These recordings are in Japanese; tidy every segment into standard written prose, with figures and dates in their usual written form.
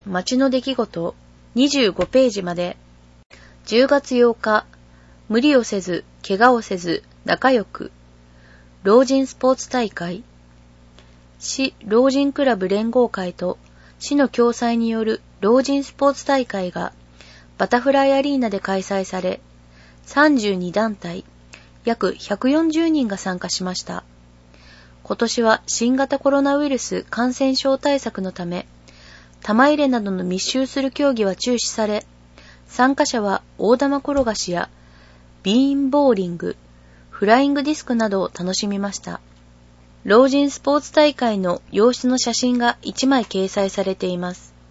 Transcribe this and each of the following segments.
街の出来事25ページまで。10月8日、無理をせず、怪我をせず、仲良く。老人スポーツ大会。市老人クラブ連合会と市の共催による老人スポーツ大会がバタフライアリーナで開催され、32団体、約140人が参加しました。今年は新型コロナウイルス感染症対策のため、玉入れなどの密集する競技は中止され、参加者は大玉転がしやビーンボーリング、フライングディスクなどを楽しみました。老人スポーツ大会の様子の写真が1枚掲載されています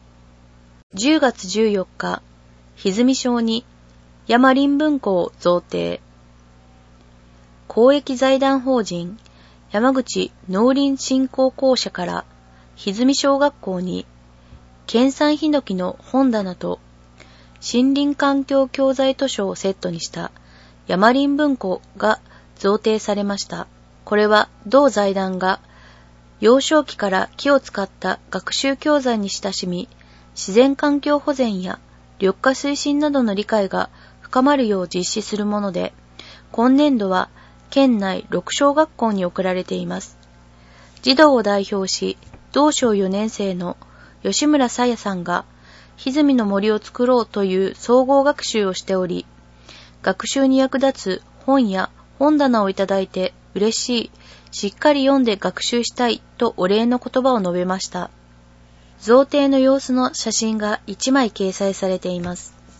。10月14日、歪み町に山林文庫を贈呈。公益財団法人山口農林振興公社から歪み小学校に県産ヒノキの本棚と森林環境教材図書をセットにした山林文庫が贈呈されました。これは同財団が幼少期から木を使った学習教材に親しみ、自然環境保全や緑化推進などの理解が深まるよう実施するもので、今年度は県内6小学校に贈られています。児童を代表し、同小4年生の吉村さやさんが歪みの森を作ろうという総合学習をしており、学習に役立つ本や本棚をいただいて嬉しい、しっかり読んで学習したいとお礼の言葉を述べました。贈呈の様子の写真が1枚掲載されています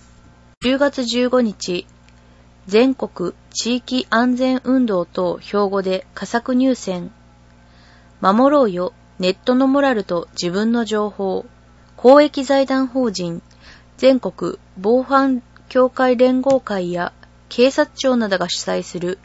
。10月15日、全国地域安全運動等標語で佳作入選。守ろうよ、ネットのモラルと自分の情報。公益財団法人全国防犯協会連合会や警察庁などが主催する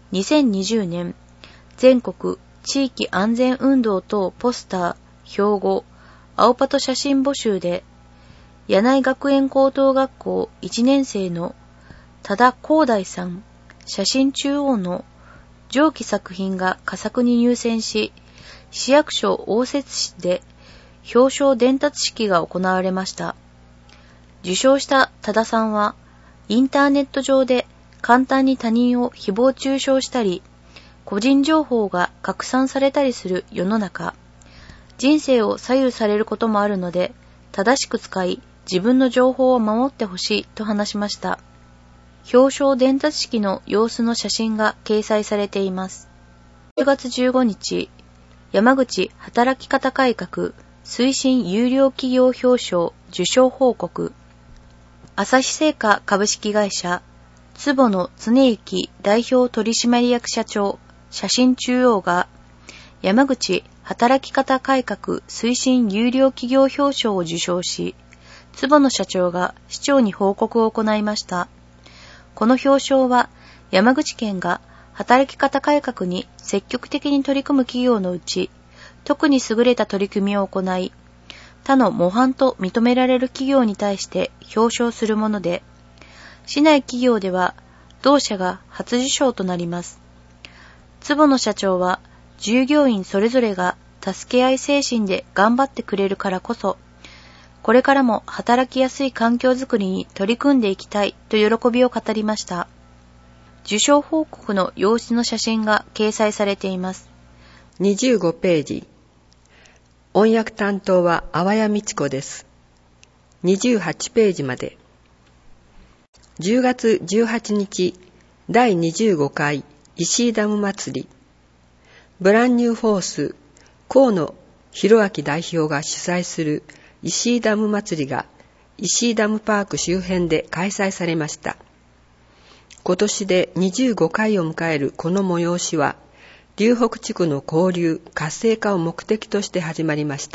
2020年全国地域安全運動等ポスター、標語、青パト写真募集で、柳井学園高等学校1年生の多田光大さん、写真中央の上記作品が佳作に入選し、市役所応接室で表彰伝達式が行われました。受賞した多田さんは、インターネット上で簡単に他人を誹謗中傷したり、個人情報が拡散されたりする世の中、人生を左右されることもあるので、正しく使い、自分の情報を守ってほしいと話しました。表彰伝達式の様子の写真が掲載されています。10月15日、山口働き方改革推進優良企業表彰受賞報告。朝日製菓株式会社坪野恒之代表取締役社長写真中央が山口働き方改革推進優良企業表彰を受賞し、坪野社長が市長に報告を行いました。この表彰は山口県が働き方改革に積極的に取り組む企業のうち、特に優れた取り組みを行い、他の模範と認められる企業に対して表彰するもので、市内企業では同社が初受賞となります。坪野社長は、従業員それぞれが助け合い精神で頑張ってくれるからこそ、これからも働きやすい環境づくりに取り組んでいきたいと喜びを語りました。受賞報告の様子の写真が掲載されています。 25ページ。音訳担当は淡谷美智子です。28ページまで。10月18日、第25回石井ダム祭り。ブランニューフォース、河野博明代表が主催する石井ダム祭りが石井ダムパーク周辺で開催されました。今年で25回を迎えるこの催しは、流北地区の交流・活性化を目的として始まりました。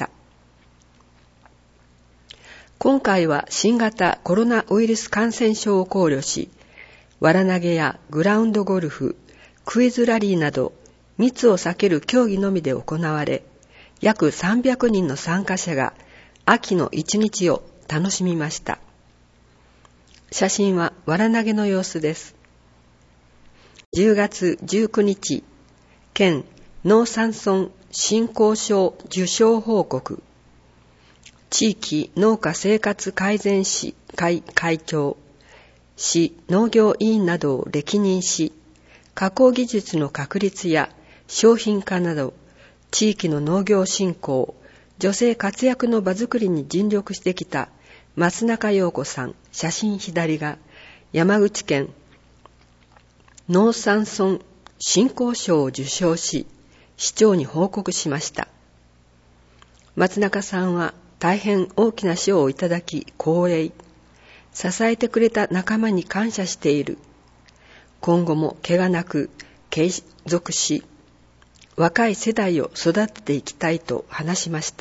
今回は新型コロナウイルス感染症を考慮し、藁投げやグラウンドゴルフ、クイズラリーなど密を避ける競技のみで行われ、約300人の参加者が秋の一日を楽しみました。写真は藁投げの様子です。10月19日、県農山村振興賞受賞報告。 地域農家生活改善士会会長、市農業委員などを歴任し、加工技術の確立や商品化など、地域の農業振興、女性活躍の場づくりに尽力してきた松中陽子さん、写真左が、山口県農山村振興賞を受賞し、市長に報告しました。松中さんは大変大きな賞をいただき光栄。支えてくれた仲間に感謝している。今後も怪我なく継続し、若い世代を育てていきたいと話しました。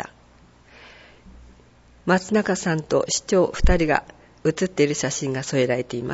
松中さんと市長2人が写っている写真が添えられています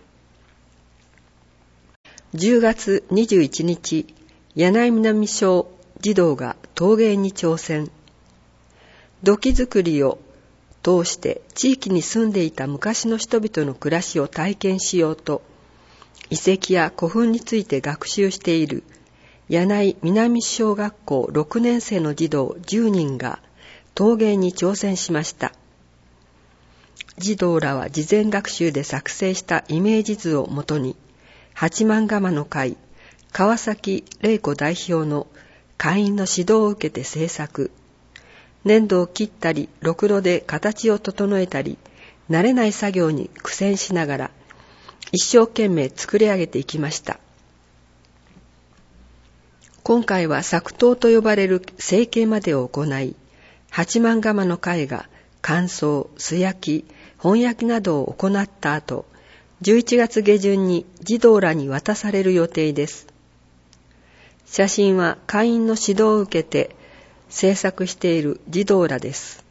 。10月21日、柳井南小児童が陶芸に挑戦。土器作りを通して地域に住んでいた昔の人々の暮らしを体験しようと、遺跡や古墳について学習している柳井南小学校6年生の児童10人が陶芸に挑戦しました。児童らは事前学習で作成したイメージ図をもとに、八幡釜の会、川崎玲子代表の会員の指導を受けて制作。粘土を切ったり、ろくろで形を整えたり、慣れない作業に苦戦しながら、一生懸命作り上げていきました。今回は作陶と呼ばれる成形までを行い、八幡釜の会が乾燥、素焼き、本焼きなどを行った後、11月下旬に児童らに渡される予定です。写真は会員の指導を受けて制作している児童らです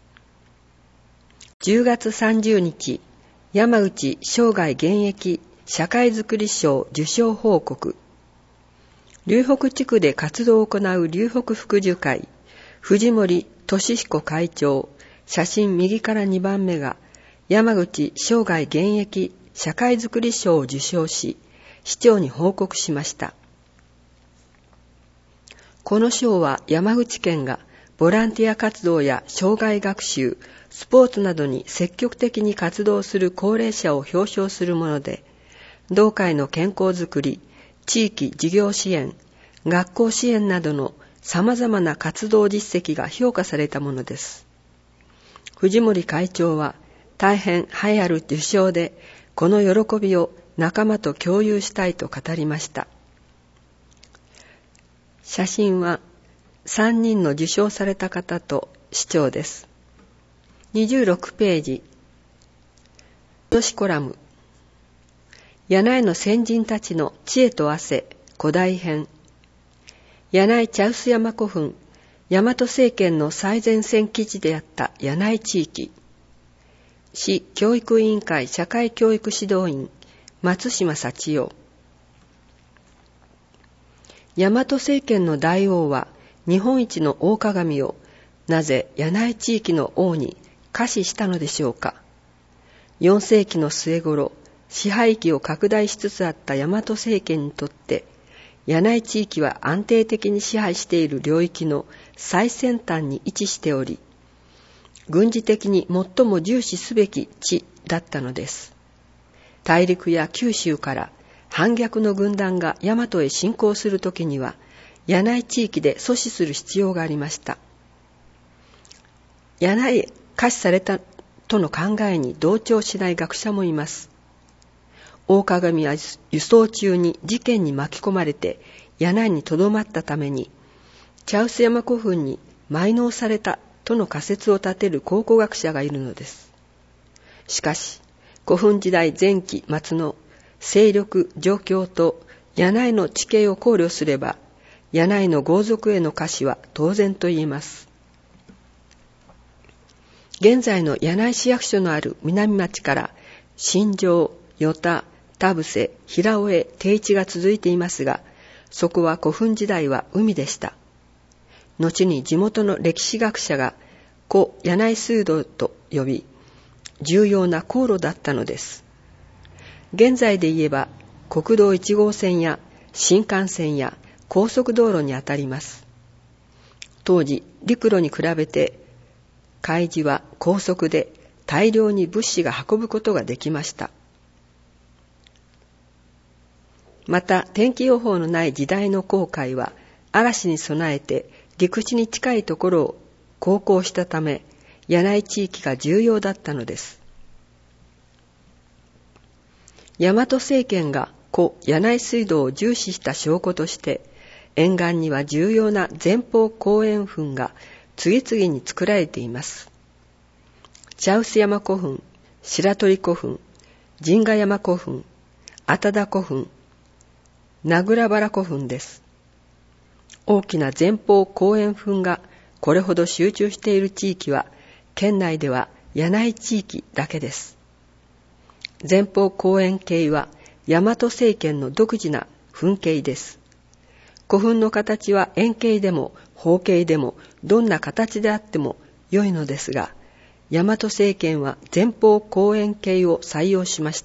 。10月30日、山内生涯現役社会づくり賞受賞報告。龍北地区で活動を行う龍北福寿会、藤森俊彦会長、写真右から2番目が、山口生涯現役社会づくり賞を受賞し、市長に報告しました。この賞は山口県がボランティア活動や障害学習、スポーツなどに積極的に活動する高齢者を表彰するもので、同会の健康づくり、地域事業支援、学校支援などの様々な活動実績が評価されたものです。藤森会長は大変栄えある受賞で、この喜びを仲間と共有したいと語りました。写真は3人の受賞された方と市長です。26ページ。都市コラム。柳井の先人たちの知恵と汗、古代編。柳井茶臼山古墳、大和政権の最前線基地であった柳井地域。市教育委員会社会教育指導員、松島幸代。大和政権の大王は日本一の大鏡をなぜ柳井地域の王に下賜したのでしょうか。4世紀の末頃、支配域を拡大しつつあった大和政権にとって、柳井地域は安定的に支配している領域の最先端に位置しており、軍事的に最も重視すべき地だったのです。大陸や九州から反逆の軍団が大和へ侵攻するときには、柳井地域で阻止する必要がありました。柳井下賜されたとの考えに同調しない学者もいます。大鏡は輸送中に事件に巻き込まれて柳井にとどまったために、茶臼山古墳に埋納されたとの仮説を立てる考古学者がいるのです。しかし、古墳時代前期末の勢力状況と柳井の地形を考慮すれば、柳井の豪族への下賜は当然と言えます。現在の柳井市役所のある南町から新庄、与田、田伏、平尾へ定置が続いていますが、そこは古墳時代は海でした。後に地元の歴史学者が古柳井水道と呼び、重要な航路だったのです。現在で言えば国道1号線や新幹線や高速道路にあたります。当時陸路に比べて海事は高速で大量に物資が運ぶことができました。また、天気予報のない時代の航海は、嵐に備えて陸地に近いところを航行したため、柳井地域が重要だったのです。大和政権が故柳井水道を重視した証拠として、沿岸には重要な前方後円墳が次々に作られています。茶臼山古墳、白鳥古墳、陣ヶ山古墳、熱田古墳、名倉原古墳です。大きな前方後円墳がこれほど集中している地域は、県内では柳井地域だけです。前方後円形は大和政権の独自な墳形です。古墳の形は円形でも方形でもどんな形であっても良いのですが、大和政権は前方後円形を採用しました。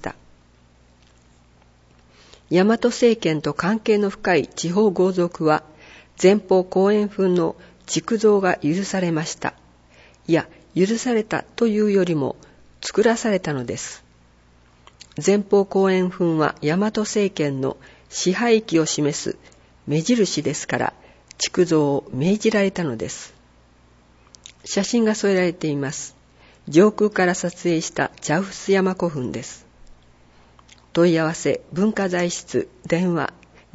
大和政権と関係の深い地方豪族は、前方後円墳の築造が許されました。いや、許されたというよりも作らされたのです。前方後円墳は大和政権の支配域を示す目印ですから、築造を命じられたのです。写真が添えられています。上空から撮影した茶臼山古墳です。問い合わせ文化財室電話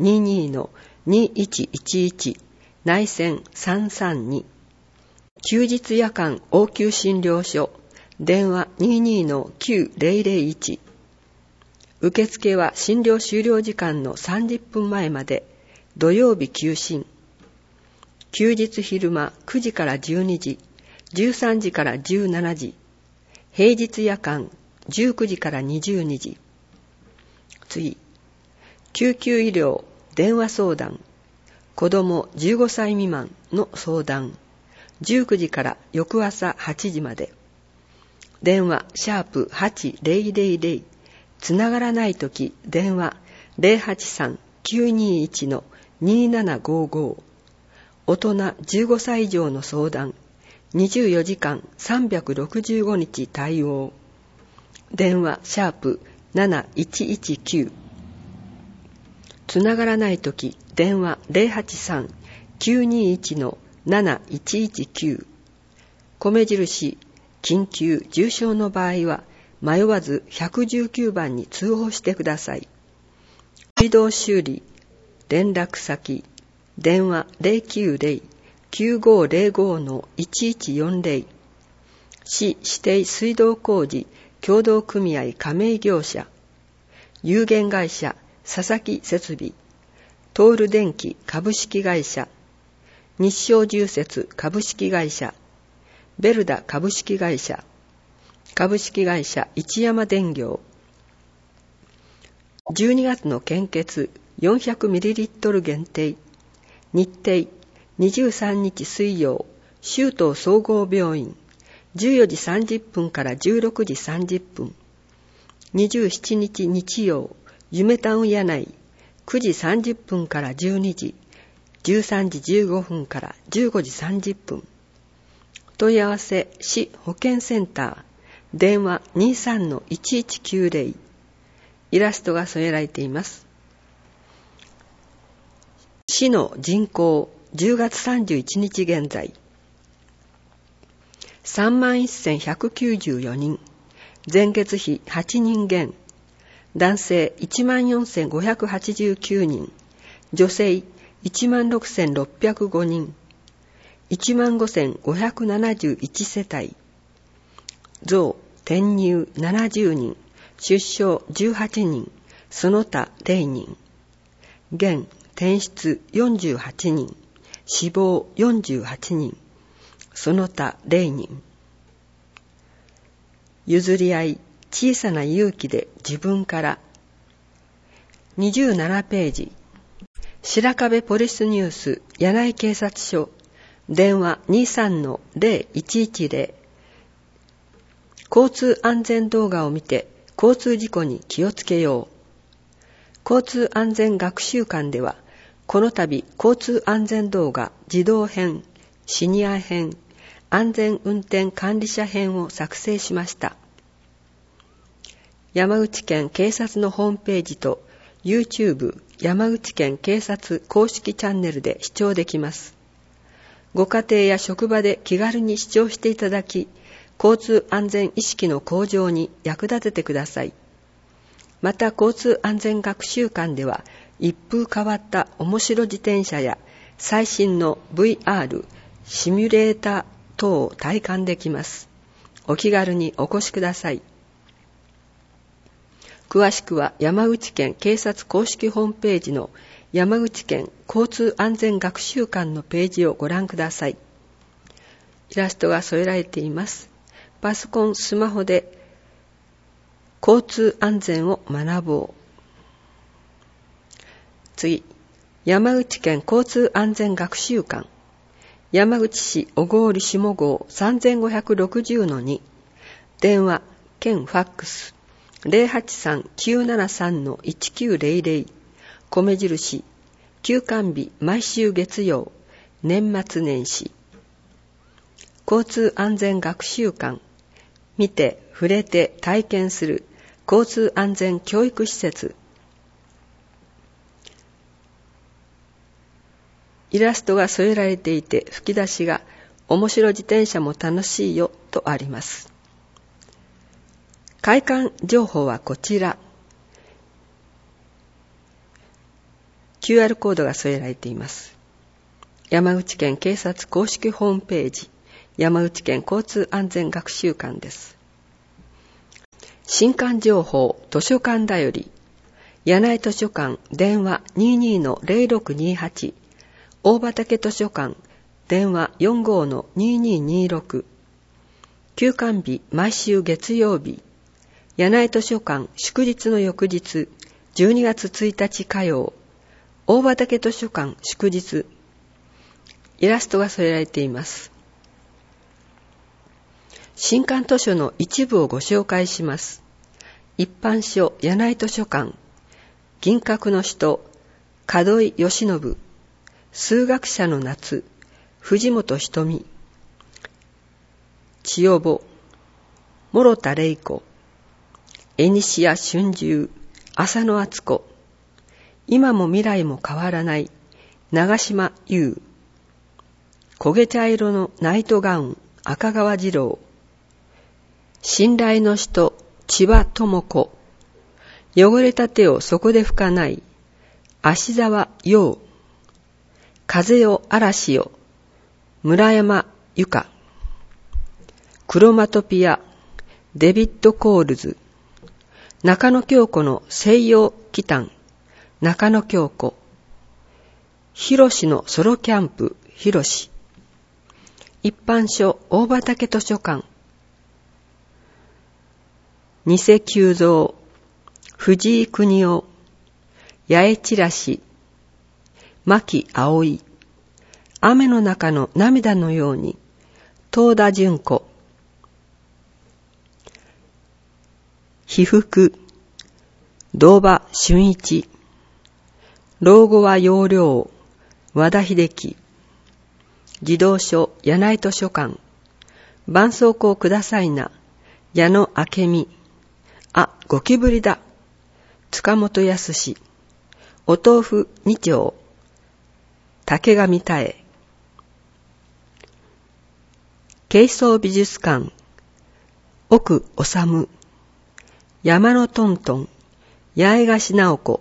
22-2111 内線332、休日夜間応急診療所電話 22-9001。受付は診療終了時間の30分前まで、土曜日休診。休日昼間9時から12時、13時から17時。平日夜間19時から22時。次。救急医療電話相談。子供15歳未満の相談。19時から翌朝8時まで。電話#8000。つながらないとき、電話 083-921-2755。大人15歳以上の相談。24時間365日対応。電話#7119。つながらないとき、電話 083-921-7119。米印、緊急、重症の場合は、迷わず119番に通報してください。水道修理、連絡先、電話 090-9505-1140。市指定水道工事協同組合加盟業者、有限会社佐々木設備、トール電機株式会社、日照重設株式会社、ベルダ株式会社、株式会社一山電業。12月の献血 400ml 限定。日程23日水曜、州東総合病院14時30分から16時30分。27日日曜、夢タウン柳井9時30分から12時、13時15分から15時30分。問い合わせ市保健センター電話 23-1190。イラストが添えられています。市の人口10月31日現在 31,194 人、前月比8人減、男性 14,589 人、女性 16,605 人、15,571 世帯。増、転入70人、出生18人、その他0人。減、転出48人、死亡48人、その他0人。譲り合い、小さな勇気で自分から。27ページ。白壁ポリスニュース柳井警察署電話 23-0110。交通安全動画を見て交通事故に気をつけよう。交通安全学習館では、この度交通安全動画児童編、シニア編、 安全運転管理者編を作成しました。山口県警察のホームページと YouTube 山口県警察公式チャンネルで視聴できます。ご家庭や職場で気軽に視聴していただき、交通安全意識の向上に役立ててください。また交通安全学習館では一風変わった面白自転車や最新の VR シミュレーター等を体感できます。お気軽にお越しください。詳しくは山口県警察公式ホームページの山口県交通安全学習館のページをご覧ください。イラストが添えられています。パソコン、スマホで交通安全を学ぼう。次、山口県交通安全学習館。山口市小郡下郷 3560-2。電話、兼ファックス。083-973-1900。米印、休館日毎週月曜、年末年始。交通安全学習館。見て、触れて、体験する交通安全教育施設。イラストが添えられていて、吹き出しが面白自転車も楽しいよとあります。開館情報はこちら。QR コードが添えられています。山口県警察公式ホームページ、山口県交通安全学習館です。新館情報、図書館だより、柳井図書館、電話 22-0628、大畑図書館、電話 45-2226、休館日毎週月曜日、柳井図書館祝日の翌日、12月1日火曜、大畑図書館祝日。イラストが添えられています。新刊図書の一部をご紹介します。一般書柳井図書館、銀閣の人、門井義信、数学者の夏、藤本瞳、千代保、諸田玲子、エニシア春秋、浅野敦子、今も未来も変わらない長島優、焦げ茶色のナイトガウン赤川次郎、信頼の人千葉智子、汚れた手をそこで拭かない芦沢陽、風よ嵐よ村山由佳、クロマトピアデビッド・コールズ、中野京子の西洋奇譚中野京子、ひろしのソロキャンプひろし、一般書大畑図書館、偽久蔵、藤井邦夫、八重チラシ、牧葵、雨の中の涙のように東田順子、被服、堂場俊一、老後は要領、和田秀樹、児童書柳井図書館、絆創膏くださいな、矢野明美、あ、ゴキブリだ、塚本康、お豆腐二丁、竹上多江、軽装美術館、奥治、山のトントン、八重樫直子。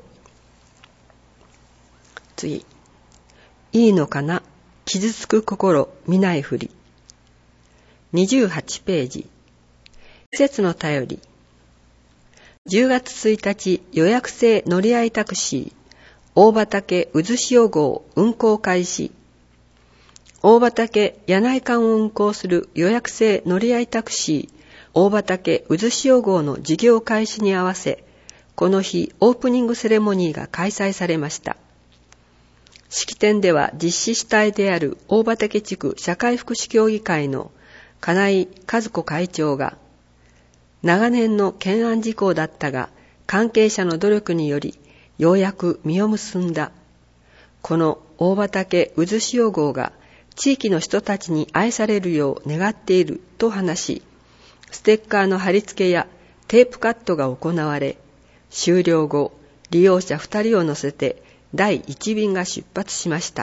次。いいのかな、傷つく心、見ないふり。28ページ。季節の便り。10月1日予約制乗り合いタクシー、大畑渦潮号運行開始。大畑柳井間を運行する予約制乗り合いタクシー、大畑渦潮号の事業開始に合わせ、この日オープニングセレモニーが開催されました。式典では実施主体である大畑地区社会福祉協議会の金井和子会長が、長年の懸案事項だったが、関係者の努力によりようやく実を結んだ。この大畑渦潮号が地域の人たちに愛されるよう願っていると話し、ステッカーの貼り付けやテープカットが行われ、終了後、利用者2人を乗せて第1便が出発しました。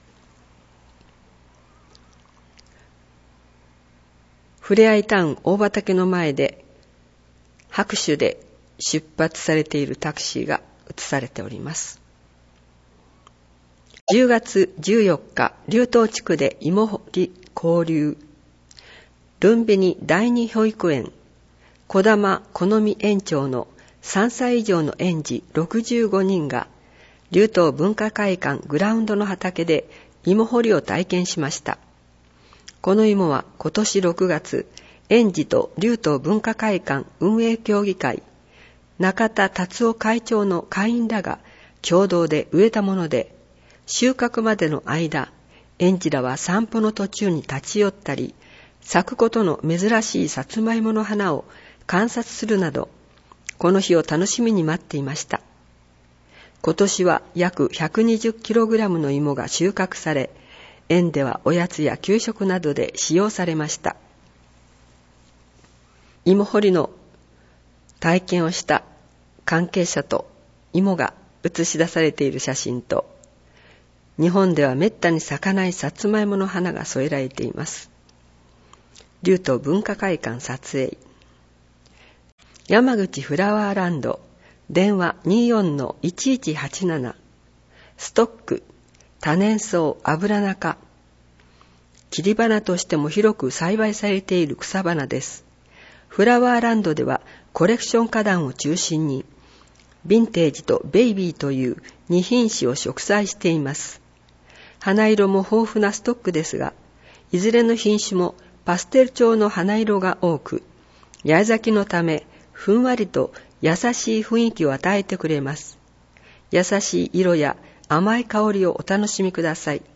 ふれあいタウン大畑の前で拍手で出発されているタクシーが映されております。10月14日、龍東地区で芋掘り交流。ルンビニ第二保育園、小玉好み園長の3歳以上の園児65人が、龍東文化会館グラウンドの畑で芋掘りを体験しました。この芋は今年6月、園児と龍東文化会館運営協議会、中田達夫会長の会員らが共同で植えたもので、収穫までの間、園児らは散歩の途中に立ち寄ったり、咲くことの珍しいさつまいもの花を観察するなど、この日を楽しみに待っていました。今年は約 120kg の芋が収穫され、園ではおやつや給食などで使用されました。芋掘りの体験をした関係者と芋が映し出されている写真と、日本ではめったに咲かないさつまいもの花が添えられています。龍東文化会館撮影。山口フラワーランド、電話 24-1187、ストック、多年草、油中。切り花としても広く栽培されている草花です。フラワーランドではコレクション花壇を中心に、ヴィンテージとベイビーという2品種を植栽しています。花色も豊富なストックですが、いずれの品種もパステル調の花色が多く、八重咲きのため、ふんわりと優しい雰囲気を与えてくれます。優しい色や甘い香りをお楽しみください。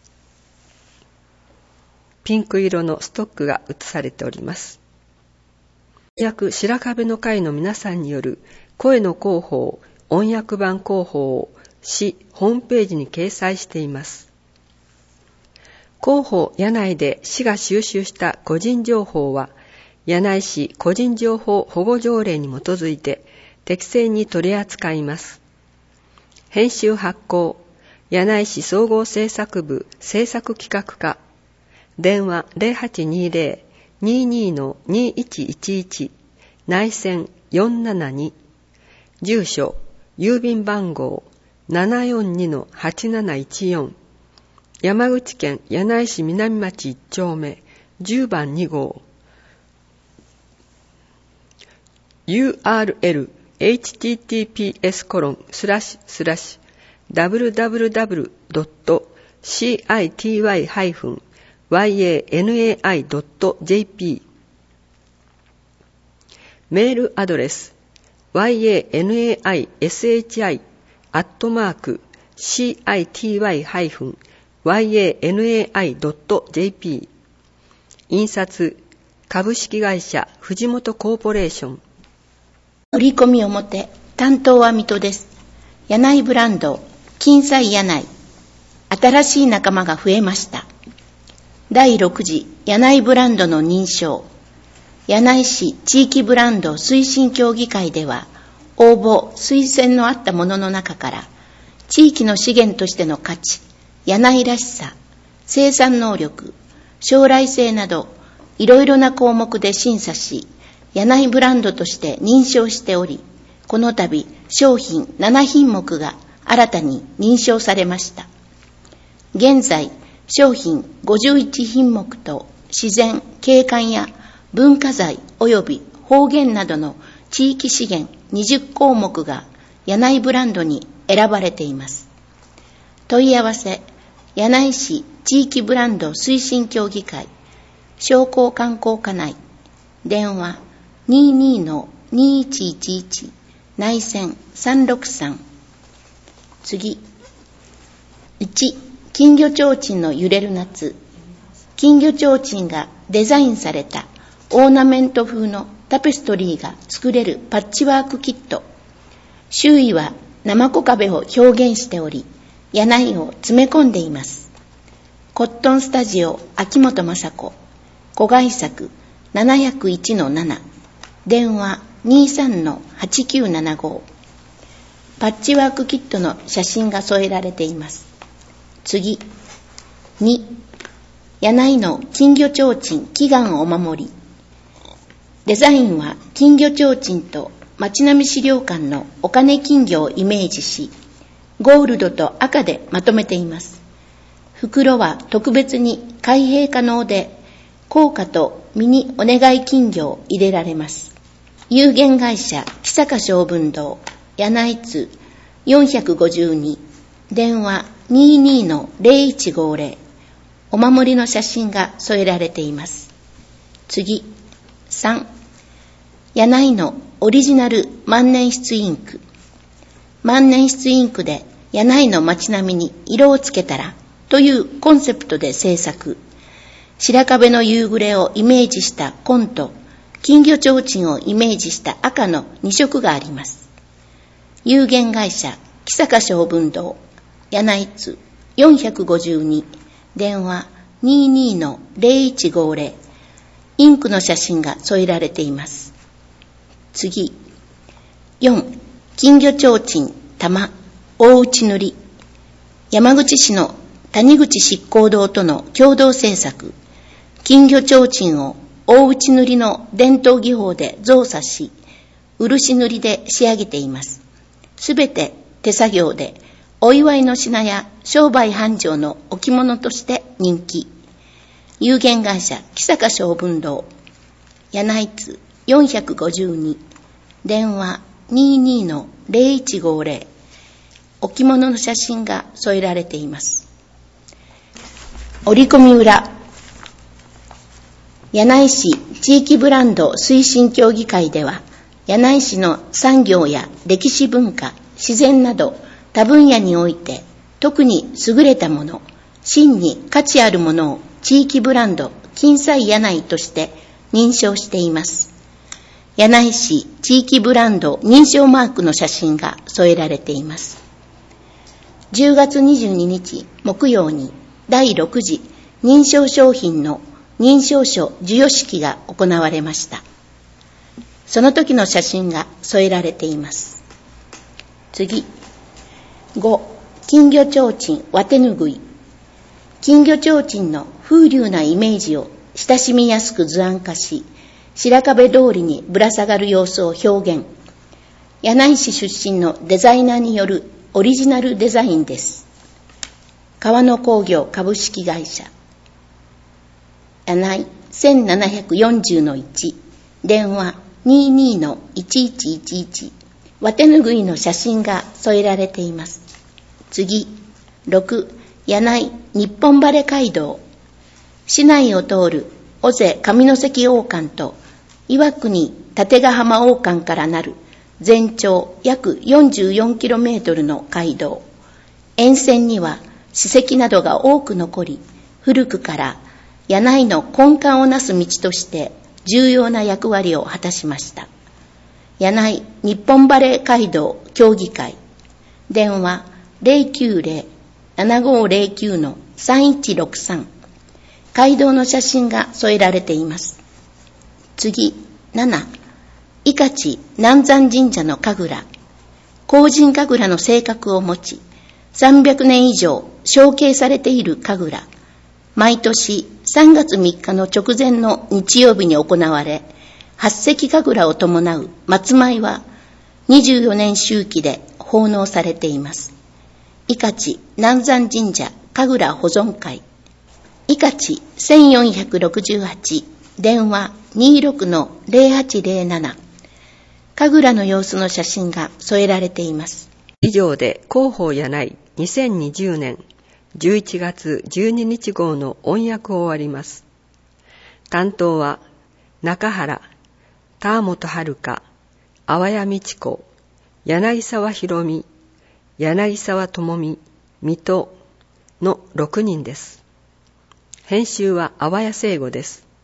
ピンク色のストックが写されております。約白壁の会の皆さんによる声の広報、音訳版広報を市ホームページに掲載しています。広報柳井で市が収集した個人情報は、柳井市個人情報保護条例に基づいて適正に取り扱います。編集発行、柳井市総合政策部政策企画課、電話 0820-22-2111、内線472、住所、郵便番号 742-8714、山口県柳井市南町1丁目10番2号、URL https://www.city-yanai.jp メールアドレス yanaishi@city-yanai.jp 印刷株式会社藤本コーポレーション。 売り込み表、担当は水戸です。柳井ブランド、金彩柳井。新しい仲間が増えました。第6次柳井ブランドの認証。柳井市地域ブランド推進協議会では、応募・推薦のあったものの中から、地域の資源としての価値、柳井らしさ、生産能力、将来性など、いろいろな項目で審査し、柳井ブランドとして認証しており、この度商品7品目が新たに認証されました。現在、商品51品目と自然、景観や文化財及び方言などの地域資源20項目が柳井ブランドに選ばれています。問い合わせ、柳井市地域ブランド推進協議会、商工観光課内、電話22-2111、内線363。次。1、金魚提灯の揺れる夏。金魚提灯がデザインされたオーナメント風のタペストリーが作れるパッチワークキット。周囲は生子壁を表現しており、柳井を詰め込んでいます。 コットンスタジオ秋元雅子、子会作 701-7、電話 23-8975。パッチワークキットの写真が添えられています。次。2、柳井の金魚提灯祈願お守り。デザインは金魚提灯と町並み資料館のお金金魚をイメージし、ゴールドと赤でまとめています。袋は特別に開閉可能で、硬貨とミニお願い金魚を入れられます。有限会社木坂小文堂柳井津452、電話 22-0150。お守りの写真が添えられています。次。3、柳井のオリジナル万年筆インク。万年筆インクで柳井の街並みに色をつけたらというコンセプトで制作。白壁の夕暮れをイメージした紺と金魚提灯をイメージした赤の2色があります。有限会社木坂小文堂柳井津452、電話 22-0150。インクの写真が添えられています。次。4、金魚提灯玉大内塗り。山口市の谷口執行堂との共同制作。金魚提灯を大内塗りの伝統技法で造作し、漆塗りで仕上げています。すべて手作業で、お祝いの品や商売繁盛の置物として人気。有限会社木坂小文堂柳井津452、電話 22-0150。置物の写真が添えられています。折り込み裏。柳井市地域ブランド推進協議会では、柳井市の産業や歴史文化、自然など多分野において特に優れたもの、真に価値あるものを地域ブランド金彩柳井として認証しています。柳井市地域ブランド認証マークの写真が添えられています。10月22日木曜に第6次認証商品の認証書授与式が行われました。その時の写真が添えられています。次。5、金魚提灯わてぬぐい。金魚提灯の風流なイメージを親しみやすく図案化し、白壁通りにぶら下がる様子を表現。柳井市出身のデザイナーによるオリジナルデザインです。川野工業株式会社柳井 1740-1、電話 22-1111。わてぬぐいの写真が添えられています。次。6、柳井日本バレ街道。市内を通る尾瀬上関大間と岩国立ヶ浜大間からなる全長約 44km の街道。沿線には史跡などが多く残り、古くから柳井の根幹をなす道として重要な役割を果たしました。柳井日本バレー街道協議会、電話 090-7509-3163。街道の写真が添えられています。次。7、伊香地南山神社の神楽。荒神神楽の性格を持ち、300年以上承継されている神楽。毎年3月3日の直前の日曜日に行われ、八隻神楽を伴う松舞は24年周期で奉納されています。伊香地南山神社神楽保存会。伊香地1468、電話 26-0807。神楽の様子の写真が添えられています。 以上で広報柳井2020年11月12日号の音訳を終わります。担当は中原、田本遥、淡谷道子、柳沢博美、柳沢智美、水戸の6人です。編集は淡谷聖吾です。